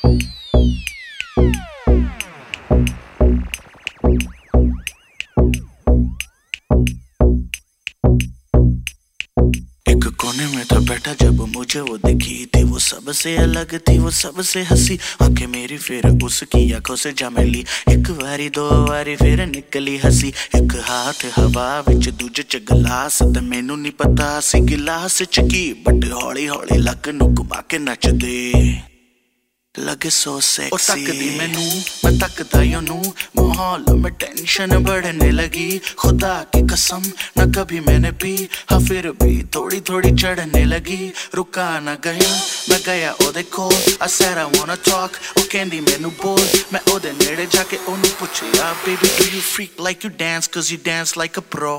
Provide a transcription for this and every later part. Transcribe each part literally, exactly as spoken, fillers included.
एक कोने में था बैठा जब मुझे वो दिखी थी, वो सबसे अलग थी, वो सबसे हंसी। आंखें मेरी फिर उसकी आंखों से जा मिली, एक बारी दो बारी फिर निकली हंसी। एक हाथ हवा विच दूजे च गिलास, ते मैनू नहीं पता सी गिलास च की, बट हौली हौली लक नू घुमा के नचदे लगे सो सेक्सी। ओ तकदी मैनू मैं तकदा योनू, माहौल में टेंशन बढ़ने लगी। खुदा की कसम न कभी मैंने पी, हाँ फिर भी थोड़ी थोड़ी चढ़ने लगी। रुका न गया मैं गया ओदे कोल, I said I wanna talk, ओ कहंदी मैनू बोल। मैं ओदे नेड़े जाके ओनू पुछया, baby do you freak like you dance, cause you dance like a pro।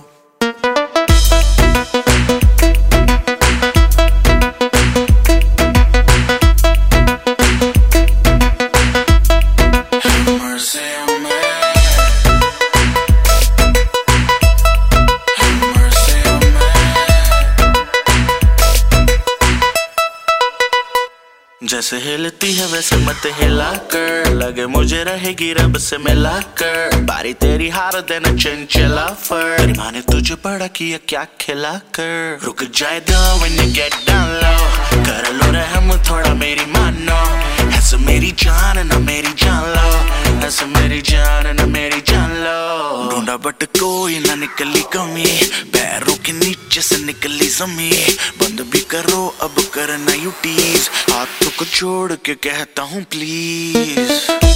जैसे हिलती है वैसे मत हिला कर, लगे मुझे रहेगी रब से मिला कर। बारी तेरी हार देना चंचला फर, तेरी माँ ने तुझे बड़ा किया क्या खिला कर। रुक जाए दिल when you get down low, कर लो रहम थोड़ा मेरी मानो। ऐसे मेरी जान ना मेरी जान लो, ऐसे मेरी जान ना मेरी जान लो। ढूंढा बट कोई ना निकली कमी, पैरों के नीचे से निकली जमीन। बंद भी करो अब करना यू टीज, हाथों को छोड़ के कहता हूँ प्लीज।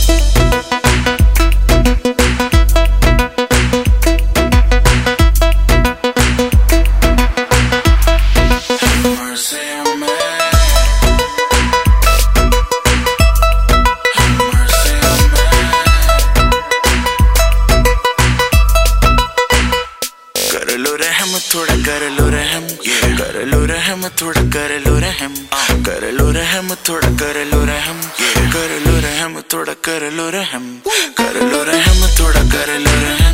कर लो रहम थोड़ा कर लो रहम, कर लो रहम थोड़ा कर लो रहम, कर लो रहम थोड़ा कर लो रहम, कर लो रहम थोड़ा कर लो रहम, कर लो रहम थोड़ा कर लो रहम।